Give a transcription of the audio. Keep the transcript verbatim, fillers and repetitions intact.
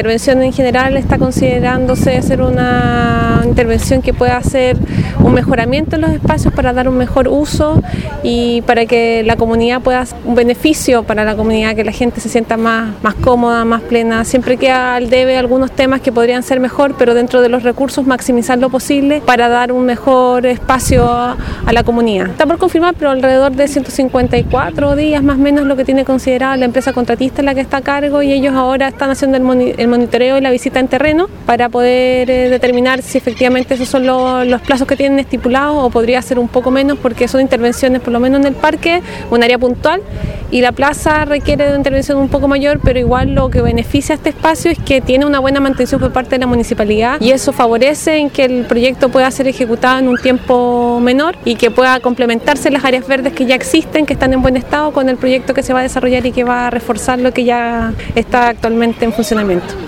intervención en general está considerándose hacer una intervención que pueda hacer un mejoramiento en los espacios para dar un mejor uso y para que la comunidad pueda hacer un beneficio para la comunidad, que la gente se sienta más, más cómoda, más plena. Siempre queda al debe algunos temas que podrían ser mejor, pero dentro de los recursos maximizar lo posible para dar un mejor espacio a, a la comunidad. Está por confirmar, pero alrededor de ciento cincuenta y cuatro días más o menos lo que tiene considerado la empresa contratista en la que está a cargo, y ellos ahora están haciendo el, moni el monitoreo y la visita en terreno para poder eh, determinar si efectivamente esos son lo, los plazos que tienen estipulados o podría ser un poco menos, porque son intervenciones por lo menos en el parque, un área puntual, y la plaza requiere de una intervención un poco mayor, pero igual lo que beneficia a este espacio es que tiene una buena mantención por parte de la municipalidad y eso favorece en que el proyecto pueda ser ejecutado en un tiempo menor y que pueda complementarse las áreas verdes que ya existen, que están en buen estado, con el proyecto que se va a desarrollar y que va a reforzar lo que ya está actualmente en funcionamiento.